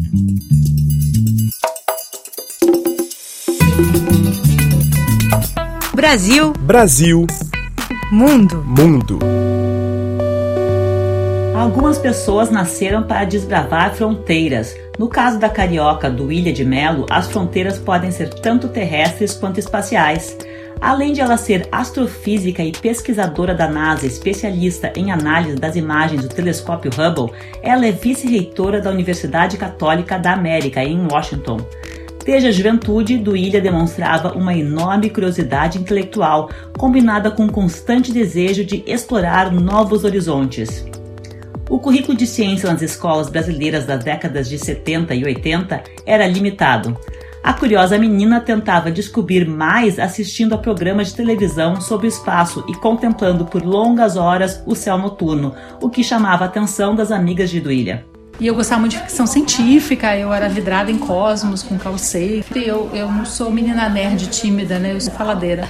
Brasil. Brasil. Mundo. Mundo. Algumas pessoas nasceram para desbravar fronteiras. No caso da carioca Duília de Mello, as fronteiras podem ser tanto terrestres quanto espaciais. Além de ela ser astrofísica e pesquisadora da NASA, especialista em análise das imagens do telescópio Hubble, ela é vice-reitora da Universidade Católica da América, em Washington. Desde a juventude, Duília demonstrava uma enorme curiosidade intelectual, combinada com um constante desejo de explorar novos horizontes. O currículo de ciência nas escolas brasileiras das décadas de 70 e 80 era limitado. A curiosa menina tentava descobrir mais assistindo a programas de televisão sobre o espaço e contemplando por longas horas o céu noturno, o que chamava a atenção das amigas de Duília. E eu gostava muito de ficção científica, eu era vidrada em Cosmos, com Carl Sagan. Eu não sou menina nerd tímida, né? Eu sou faladeira.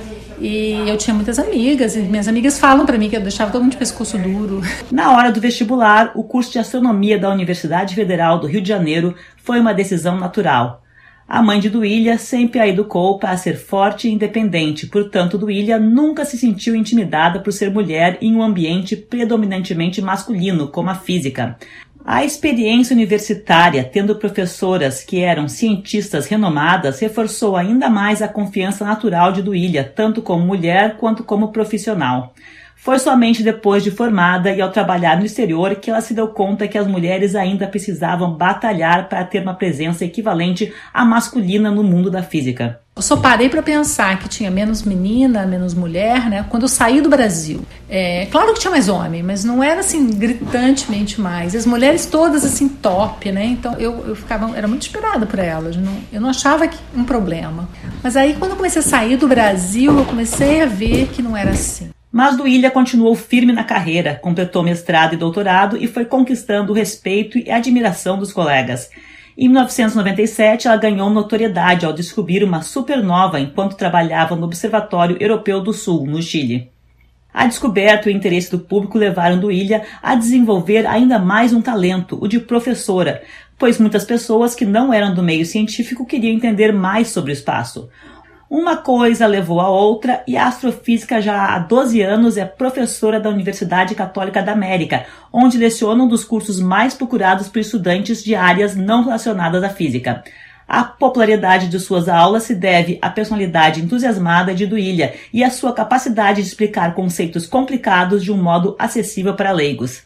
E eu tinha muitas amigas, e minhas amigas falam pra mim que eu deixava todo mundo de pescoço duro. Na hora do vestibular, o curso de astronomia da Universidade Federal do Rio de Janeiro foi uma decisão natural. A mãe de Duília sempre a educou para ser forte e independente, portanto Duília nunca se sentiu intimidada por ser mulher em um ambiente predominantemente masculino, como a física. A experiência universitária, tendo professoras que eram cientistas renomadas, reforçou ainda mais a confiança natural de Duília, tanto como mulher quanto como profissional. Foi somente depois de formada e ao trabalhar no exterior que ela se deu conta que as mulheres ainda precisavam batalhar para ter uma presença equivalente à masculina no mundo da física. Eu só parei para pensar que tinha menos menina, menos mulher, né? Quando eu saí do Brasil. Claro que tinha mais homem, mas não era assim gritantemente mais. As mulheres todas assim top, né? Então eu era muito inspirada por elas. Eu não achava um problema. Mas aí quando eu comecei a sair do Brasil, eu comecei a ver que não era assim. Mas Duília continuou firme na carreira, completou mestrado e doutorado e foi conquistando o respeito e a admiração dos colegas. Em 1997, ela ganhou notoriedade ao descobrir uma supernova enquanto trabalhava no Observatório Europeu do Sul, no Chile. A descoberta e o interesse do público levaram Duília a desenvolver ainda mais um talento, o de professora, pois muitas pessoas que não eram do meio científico queriam entender mais sobre o espaço. Uma coisa levou a outra e a astrofísica já há 12 anos é professora da Universidade Católica da América, onde leciona um dos cursos mais procurados por estudantes de áreas não relacionadas à física. A popularidade de suas aulas se deve à personalidade entusiasmada de Duília e à sua capacidade de explicar conceitos complicados de um modo acessível para leigos.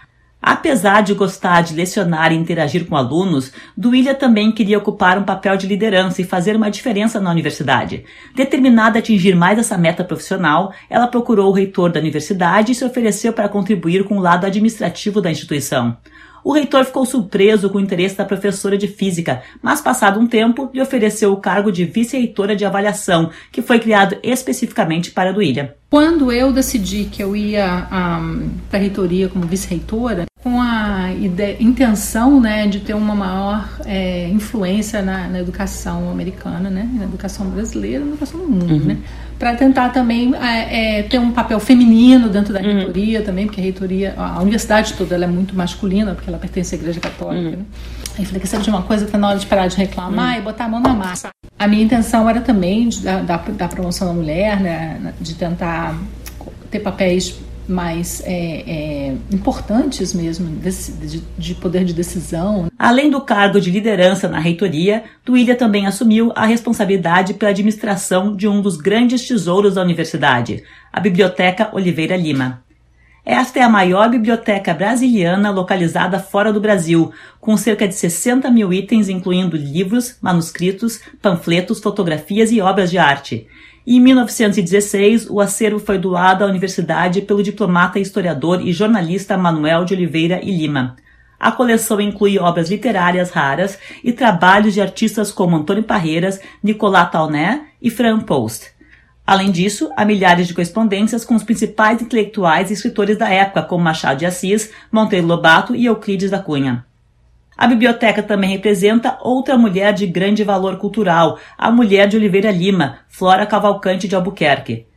Apesar de gostar de lecionar e interagir com alunos, Duília também queria ocupar um papel de liderança e fazer uma diferença na universidade. Determinada a atingir mais essa meta profissional, ela procurou o reitor da universidade e se ofereceu para contribuir com o lado administrativo da instituição. O reitor ficou surpreso com o interesse da professora de física, mas passado um tempo lhe ofereceu o cargo de vice-reitora de avaliação, que foi criado especificamente para Duília. Quando eu decidi que eu ia para a reitoria como vice-reitora, com a intenção, né, de ter uma maior influência na educação americana, né, na educação brasileira, na educação do mundo, né, para tentar também ter um papel feminino dentro da reitoria também, porque a reitoria, a universidade toda ela é muito masculina, porque ela pertence à Igreja Católica. Né? Aí eu falei que sabe de uma coisa, tá na hora de parar de reclamar e botar a mão na massa. A minha intenção era também da promoção da mulher, né, de tentar ter papéis mais importantes mesmo, de poder de decisão. Além do cargo de liderança na reitoria, Duília também assumiu a responsabilidade pela administração de um dos grandes tesouros da universidade, a Biblioteca Oliveira Lima. Esta é a maior biblioteca brasiliana localizada fora do Brasil, com cerca de 60 mil itens, incluindo livros, manuscritos, panfletos, fotografias e obras de arte. Em 1916, o acervo foi doado à universidade pelo diplomata, historiador e jornalista Manuel de Oliveira e Lima. A coleção inclui obras literárias raras e trabalhos de artistas como Antônio Parreiras, Nicolas Taunet e Fran Post. Além disso, há milhares de correspondências com os principais intelectuais e escritores da época, como Machado de Assis, Monteiro Lobato e Euclides da Cunha. A biblioteca também representa outra mulher de grande valor cultural, a mulher de Oliveira Lima, Flora Cavalcante de Albuquerque.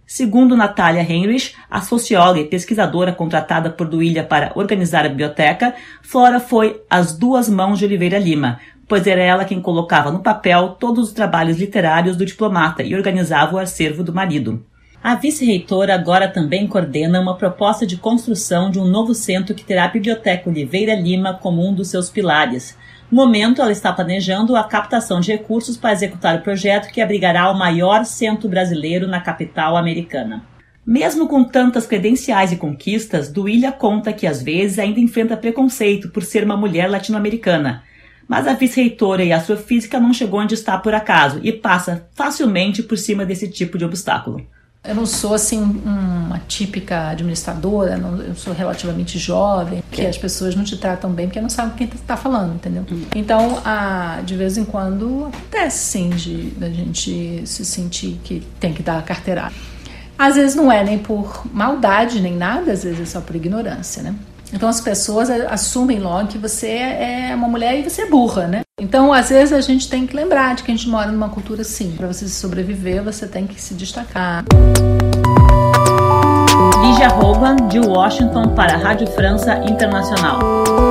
Segundo Natália Heinrich, a socióloga e pesquisadora contratada por Duílio para organizar a biblioteca, Flora foi as duas mãos de Oliveira Lima, pois era ela quem colocava no papel todos os trabalhos literários do diplomata e organizava o acervo do marido. A vice-reitora agora também coordena uma proposta de construção de um novo centro que terá a Biblioteca Oliveira Lima como um dos seus pilares. No momento, ela está planejando a captação de recursos para executar o projeto que abrigará o maior centro brasileiro na capital americana. Mesmo com tantas credenciais e conquistas, Duília conta que às vezes ainda enfrenta preconceito por ser uma mulher latino-americana. Mas a vice-reitora e a astrofísica não chegou onde está por acaso e passa facilmente por cima desse tipo de obstáculo. Eu não sou assim uma típica administradora, eu sou relativamente jovem, que as pessoas não te tratam bem porque não sabem quem está falando, entendeu? Então, de vez em quando, acontece sim da gente se sentir que tem que dar a carteirada. Às vezes não é nem por maldade nem nada, às vezes é só por ignorância, né? Então as pessoas assumem logo que você é uma mulher e você é burra, né? Então às vezes a gente tem que lembrar de que a gente mora numa cultura assim. Para você sobreviver, você tem que se destacar. Lígia Hogan, de Washington, para a Rádio França Internacional.